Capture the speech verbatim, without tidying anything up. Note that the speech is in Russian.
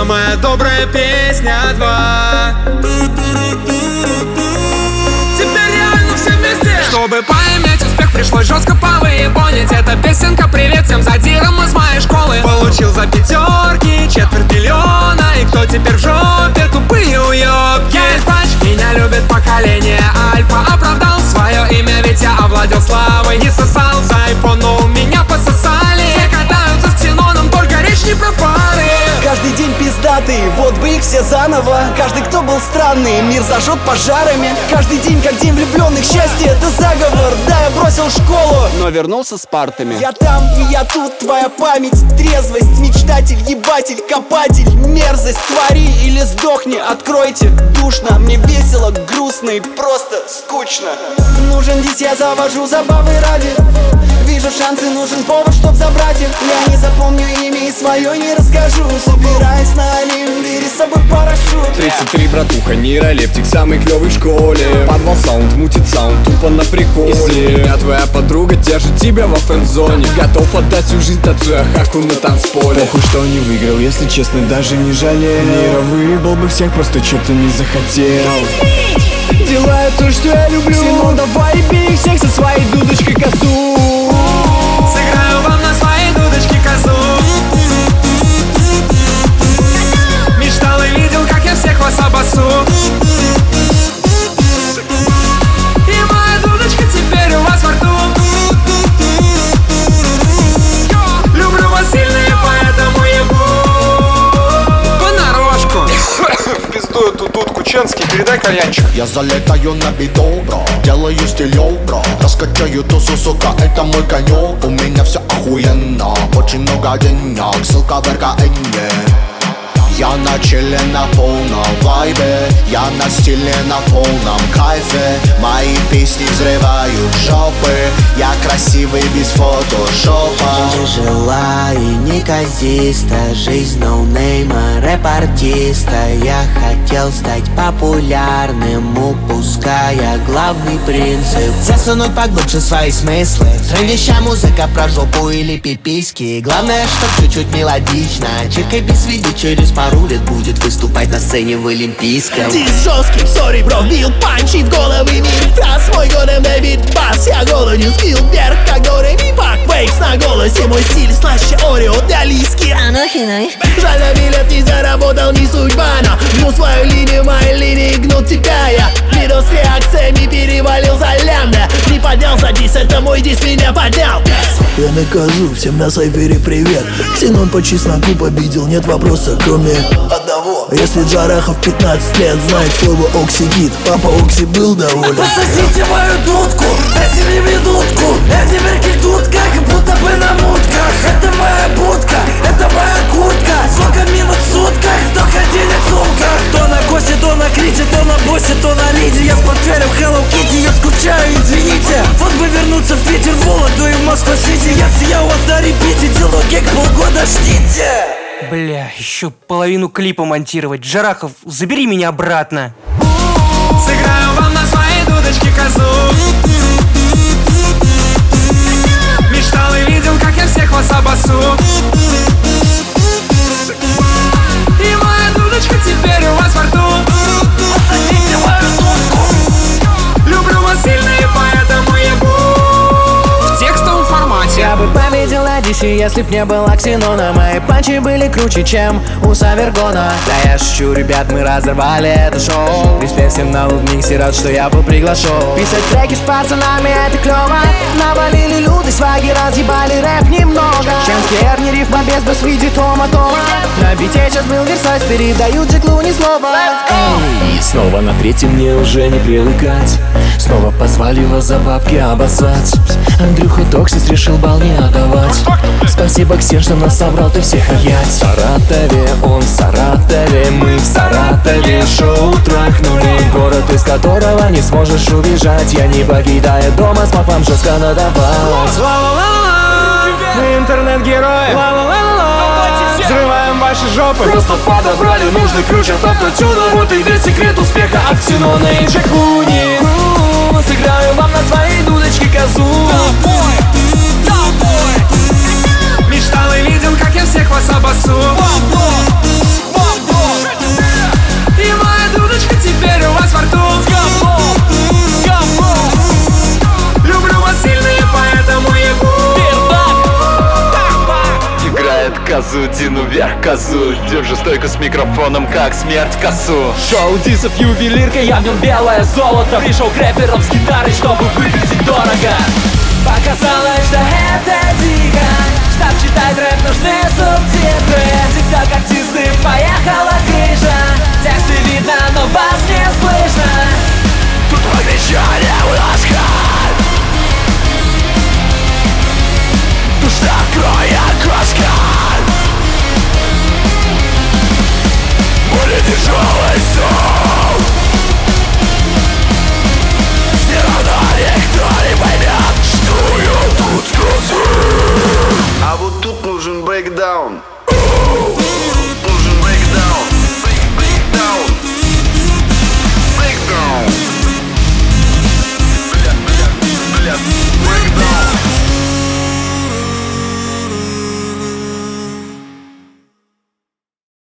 самая добрая песня два. Теперь реально все вместе. Чтобы поиметь успех, пришлось жестко повыебонить. Эта песенка привет всем задирам из моей школы. Получил за пятерки четверть миллиона. И кто теперь в жопе? Тупые уёбки. Меня любит поколение Альфа. Оправдал свое имя, ведь я овладел славой. Не сосал за айфон, но у меня пососали. Все катаются с ксеноном, только речь не про пары. Каждый день пиздатый, вот бы их все заново. Каждый, кто был странный, мир зажжет пожарами. Каждый день, как день влюбленных, счастье это заговор. Да, я бросил школу, но вернулся с партами. Я там и я тут, твоя память, трезвость. Мечтатель, ебатель, копатель, мерзость. Твори или сдохни, откройте. Душно, мне весело, грустно и просто скучно. Нужен здесь, я завожу забавы ради. Вижу шансы, нужен повод, чтоб забрать их. Я не запомню имя и свое не расскажу. Собираюсь на Олимп, бери с собой парашют. тридцать три, братуха, нейролептик, самый клевый в школе. Подвал саунд, мутит саунд, тупо на приколе. Если меня твоя подруга держит тебя во фэн-зоне, готов отдать всю жизнь, танцуя хаку на танцполе. Похуй, что не выиграл, если честно, даже не жалею. Мира выебал бы всех, просто что-то не захотел. Делаю то, что я люблю. Ксенон, давай бей всех со своей дудочкой козу. Сыграю вам на своей дудочке козу. Мечтал и видел, как я всех вас обоссу. И моя дудочка теперь у вас во рту. Люблю вас сильно и поэтому ебу понарошку. В пизду эту дудку, Ченский, передай кальянчик. Я залетаю на биду, бро, делаю стилёв, бро. Раскачаю тусу, сука, это мой конёк. У меня все охуенно, очень много денег, ссылка в эр ка эн. Я на чиле на полном вайбе, я на стиле на полном кайфе. Мои песни взрывают жопы, я красивый без фотошопа. Жила и неказиста, жизнь ноунейма, рэп-артиста. Я хотел стать популярным, упуская главный принцип: засунуть поглубже свои смыслы. Трендящая музыка про жопу или пиписьки. Главное, чтоб чуть-чуть мелодично. Чиркай без видео через пару лет будет выступать на сцене в Олимпийском. Дис жесткий, сори, бро, бил панчи в головы мир. Фраз мой годом на битбас. Я голоден, скилл вверх, как горы ми пак. Вейвс на голосе, мой стиль слаще Орео для Лиски. Жаль, на билет не заработал, не судьба, но гну свою линию, мои линии гнут тебя. Я видел с реакциями, перевалил за лямбда. Не поднялся дис, это мой дис, меня поднял. Я накажу, всем на сайфере привет. Ксенон по чесноку победил, нет вопроса, кроме одного. Если Джарахов пятнадцать лет знает слово оксигид, папа Окси был доволен. Пососите мою дудку, дайте мне минутку. Я теперь тут как будто бы на мутках. Это моя будка, это моя куртка. Сколько минут в сутках, столько денег в сумках. То на косе, то на крите, то на боссе, то на лиде. Я с портфелем Hello Kitty, я скучаю, извините. Вот бы вернуться в Питер, в Вологду и в Москва-Сити. Я я у вас на репите, делаю гек полгода, ждите. Бля, еще половину клипа монтировать. Джарахов, забери меня обратно. Сыграю вам на своей дудочке козу. Мечтал и видел, как я всех вас обоссу. И моя дудочка теперь у вас во рту. Люблю вас сильно и поэтому ебу в текстовом формате. Я бы победил Одиссей, если б не было Ксенона. Мои панчи были круче, чем у Савергона. Да я шучу, ребят, мы разорвали это шоу. Респект всем на Лудмиксе, рад, что я был приглашен. Писать треки с пацанами, это клево. Навалили люды, сваги, разъебали рэп немного. Ченский эр, не рифма без бас в виде тома-тома. На бите сейчас был Версайс, передают Джеклу ни слова. И снова на третьем мне уже не привыкать. Снова позвали его за бабки обоссать. Андрюха Токсис решил бал не отдавать. Спасибо, Ксен, что нас собрал, ты всех опять. В Саратове, он в Саратове, мы в Саратове. Шоу трахнули, город, из которого не сможешь убежать. Я не покидая дома, смог вам жестко надавать. Мы интернет-герои. Взрываем ваши жопы. Просто подобрали нужный ключ от автотюна. Вот и весь секрет успеха от Ксенона и Джеклуни. Сыграю вам на своей дудочке козу. Мечтал и видел, как я всех вас обоссу. козу, Дину вверх козу. Держу стойку с микрофоном, как смерть косу. Шоу дисов ювелирка, я в нем белое золото. Пришел к рэперам с гитарой, чтобы выглядеть дорого. Показалось, что это дико. Штаб читает рэп, нужны субтитры. Тикток-артисты, поехала крыша. Тексты видно, но вас не слышно. Тут покричали у нас хат. Душа кроет краска. Более тяжелый сон. Все равно никто не поймет, что я тут сказал. А вот тут нужен брейкдаун.